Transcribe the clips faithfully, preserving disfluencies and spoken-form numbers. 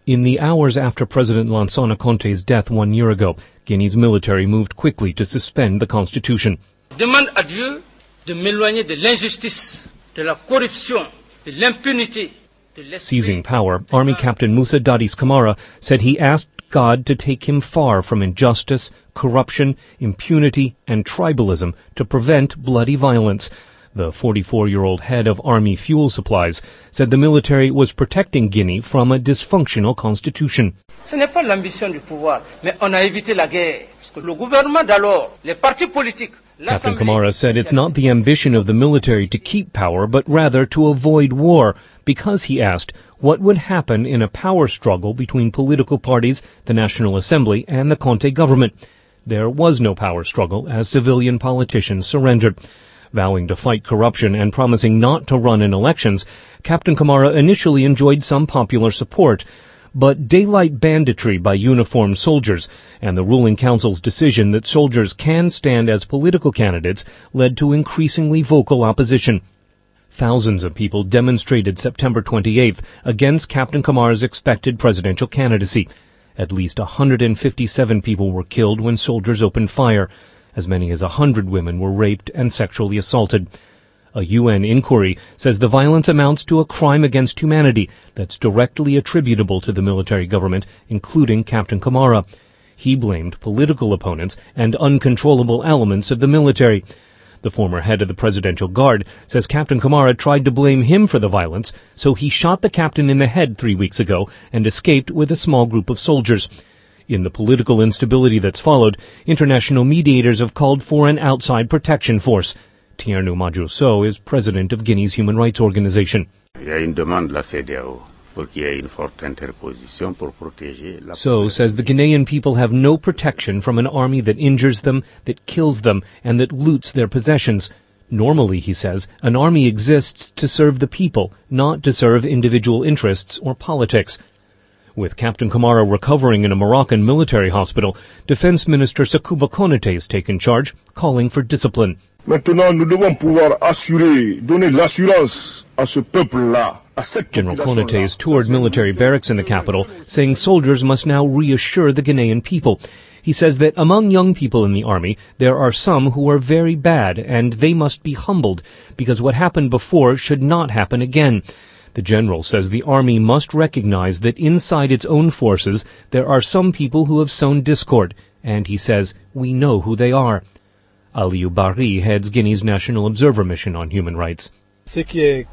In the hours after President Lansana Conté's death one year ago, Guinea's military moved quickly to suspend the constitution. Demande à Dieu de m'éloigner de l'injustice, de la corruption, de l'impunité. Seizing power, Army Captain Musa Dadis Camara said he asked God to take him far from injustice, corruption, impunity, and tribalism to prevent bloody violence. The forty-four-year-old head of Army Fuel Supplies said the military was protecting Guinea from a dysfunctional constitution. Ce n'est pas l'ambition du pouvoir, mais on a évité la guerre. Parce que le gouvernement d'alors, les partis politiques, Captain Camara said it's not the ambition of the military to keep power, but rather to avoid war, because he asked what would happen in a power struggle between political parties, the National Assembly, and the Conté government. There was no power struggle as civilian politicians surrendered. Vowing to fight corruption and promising not to run in elections, Captain Camara initially enjoyed some popular support. But daylight banditry by uniformed soldiers and the ruling council's decision that soldiers can stand as political candidates led to increasingly vocal opposition. Thousands of people demonstrated September twenty-eighth against Captain Camara's expected presidential candidacy. At least one hundred fifty-seven people were killed when soldiers opened fire. As many as one hundred women were raped and sexually assaulted. A U N inquiry says the violence amounts to a crime against humanity that's directly attributable to the military government, including Captain Camara. He blamed political opponents and uncontrollable elements of the military. The former head of the Presidential Guard says Captain Camara tried to blame him for the violence, so he shot the captain in the head three weeks ago and escaped with a small group of soldiers. In the political instability that's followed, international mediators have called for an outside protection force. Tierno Majoso is president of Guinea's human rights organization. So, says the Guinean people have no protection from an army that injures them, that kills them, and that loots their possessions. Normally, he says, an army exists to serve the people, not to serve individual interests or politics. With Captain Camara recovering in a Moroccan military hospital, Defense Minister Sakuba Konaté has taken charge, calling for discipline. Maintenant, nous devons pouvoir assurer, donner l'assurance à ce peuple-là. General Konaté has toured military barracks in the capital, saying soldiers must now reassure the Guinean people. He says that among young people in the army, there are some who are very bad, and they must be humbled, because what happened before should not happen again. The general says the army must recognize that inside its own forces there are some people who have sown discord, and he says, we know who they are. Aliou Barry heads Guinea's National Observer Mission on Human Rights. Barry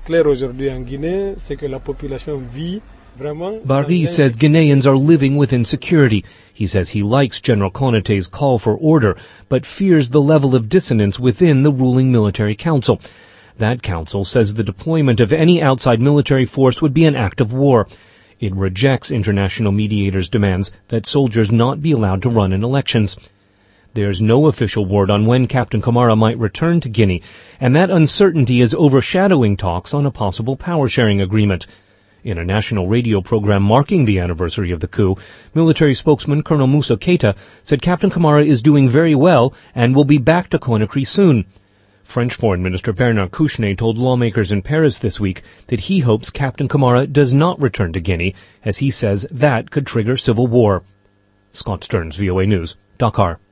says Guineans are living with insecurity. He says he likes General Konaté's call for order, but fears the level of dissonance within the ruling military council. That council says the deployment of any outside military force would be an act of war. It rejects international mediators' demands that soldiers not be allowed to run in elections. There's no official word on when Captain Camara might return to Guinea, and that uncertainty is overshadowing talks on a possible power-sharing agreement. In a national radio program marking the anniversary of the coup, military spokesman Colonel Moussa Keita said Captain Camara is doing very well and will be back to Conakry soon. French Foreign Minister Bernard Kouchner told lawmakers in Paris this week that he hopes Captain Camara does not return to Guinea, as he says that could trigger civil war. Scott Stearns, V O A News, Dakar.